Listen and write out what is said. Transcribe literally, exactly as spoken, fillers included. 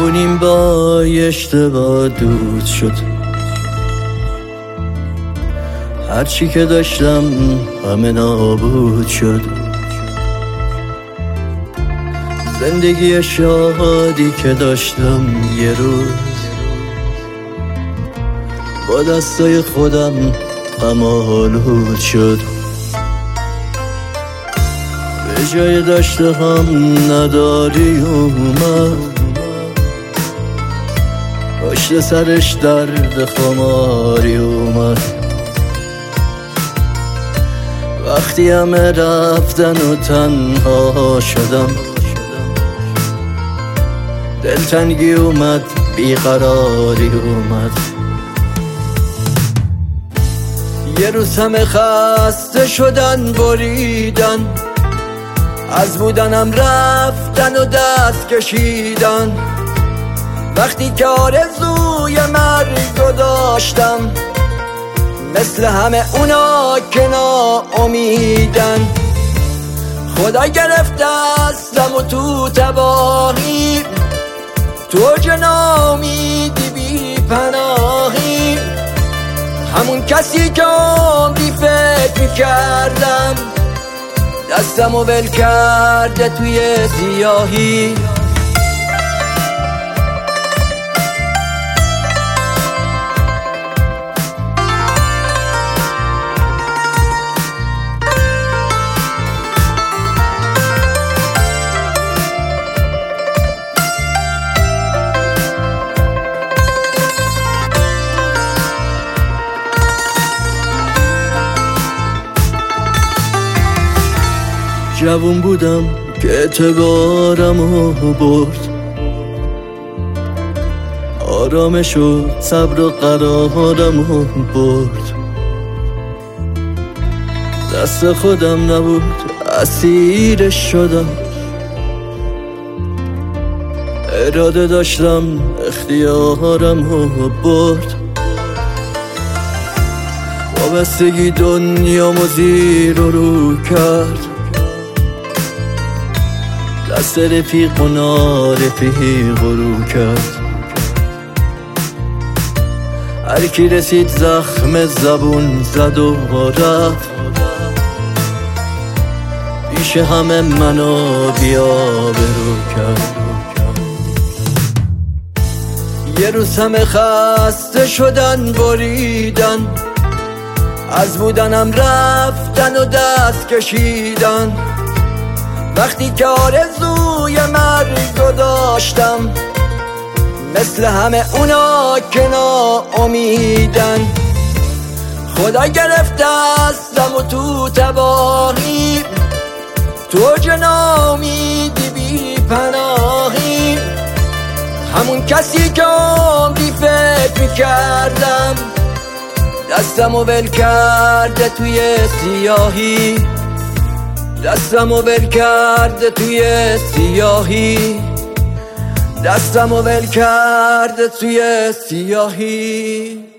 جوونیم با اشتباه دود شد، هرچی که داشتم همه نابود شد. زندگی شادی که داشتم یه روز با دستای خودم غم آلود شد. به جای داشته هم نداری اومد، پشت سرش درد خماری اومد. وقتی همه رفتن و تنها شدم، دلتنگی اومد، بیقراری اومد. یه روز همه خسته شدن، بریدن از بودنم، رفتن و دست کشیدن. وقتی که آرزوی مرگو داشتم، مثل همه اونا که ناامیدن. خدا گرفت دستم و تو تباهی، تو اوج ناامیدی بی پناهی. همون کسی که عمری فکر میکردم، دستم و ول کرده توی سیاهی. جوون بودم که اعتبارمو برد، آرامش و صبر و قرارمو برد. دست خودم نبود، اسیرش شدم. اراده داشتم، اختیارمو برد. وابستگی دنیامو زیر و رو کرد، دست رفیق و نارفیق رو کرد. هر کی رسید زخم زبون زد و رفت، پیش همه منو بی‌آبرو کرد. یه روز همه خسته شدن، بریدن از بودنم، رفتن و دست کشیدن. وقتی که آرزوی مرگو داشتم، مثل همه اونا که ناامیدن. خدا گرفت دستم و تو تباهی، تو اوج ناامیدی بی پناهی. همون کسی که عمری فکر میکردم، دستم و ول کرده توی سیاهی. دستم و ول کرده توی سیاهی. دستم و ول کرده توی سیاهی.